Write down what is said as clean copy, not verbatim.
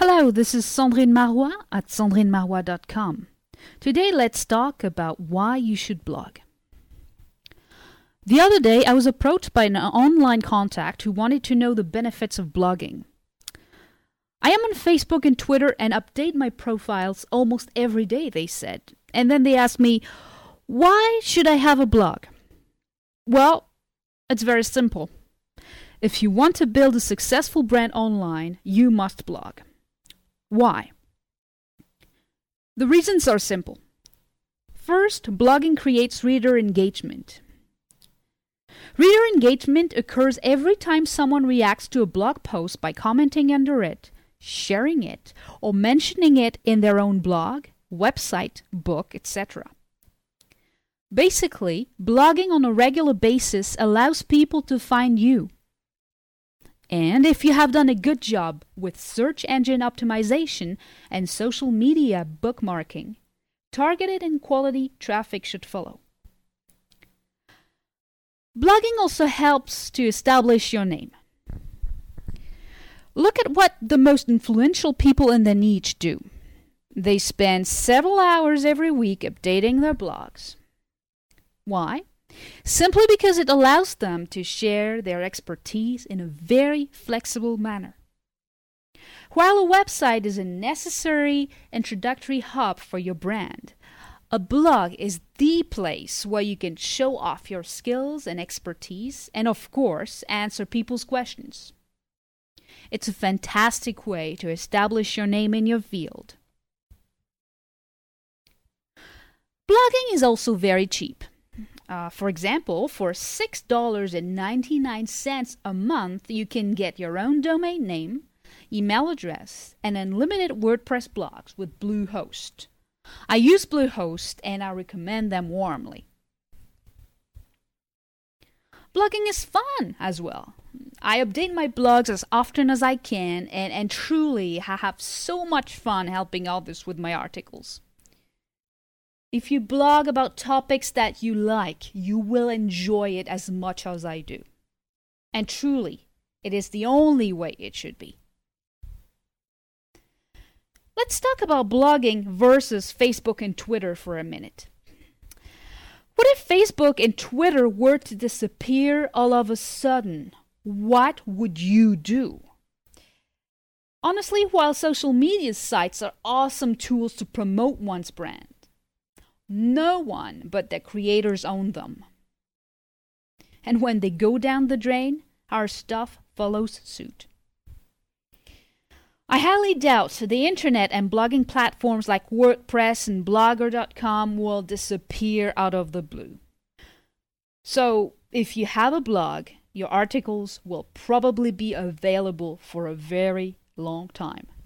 Hello, this is Sandrine Marois at sandrinemarois.com. Today, let's talk about why you should blog. The other day, I was approached by an online contact who wanted to know the benefits of blogging. I am on Facebook and Twitter and update my profiles almost every day, they said. And then they asked me, why should I have a blog? Well, it's very simple. If you want to build a successful brand online, you must blog. Why? The reasons are simple. First, blogging creates reader engagement. Reader engagement occurs every time someone reacts to a blog post by commenting under it, sharing it, or mentioning it in their own blog, website, book, etc. Basically, blogging on a regular basis allows people to find you. And if you have done a good job with search engine optimization and social media bookmarking, targeted and quality traffic should follow. Blogging also helps to establish your name. Look at what the most influential people in the niche do. They spend several hours every week updating their blogs. Why? Simply because it allows them to share their expertise in a very flexible manner. While a website is a necessary introductory hub for your brand, a blog is the place where you can show off your skills and expertise and, of course, answer people's questions. It's a fantastic way to establish your name in your field. Blogging is also very cheap. For example, for $6.99 a month, you can get your own domain name, email address, and unlimited WordPress blogs with Bluehost. I use Bluehost and I recommend them warmly. Blogging is fun as well. I update my blogs as often as I can and truly I have so much fun helping others with my articles. If you blog about topics that you like, you will enjoy it as much as I do. And truly, it is the only way it should be. Let's talk about blogging versus Facebook and Twitter for a minute. What if Facebook and Twitter were to disappear all of a sudden? What would you do? Honestly, while social media sites are awesome tools to promote one's brand, no one but the creators own them. And when they go down the drain, our stuff follows suit. I highly doubt the internet and blogging platforms like WordPress and Blogger.com will disappear out of the blue. So, if you have a blog, your articles will probably be available for a very long time.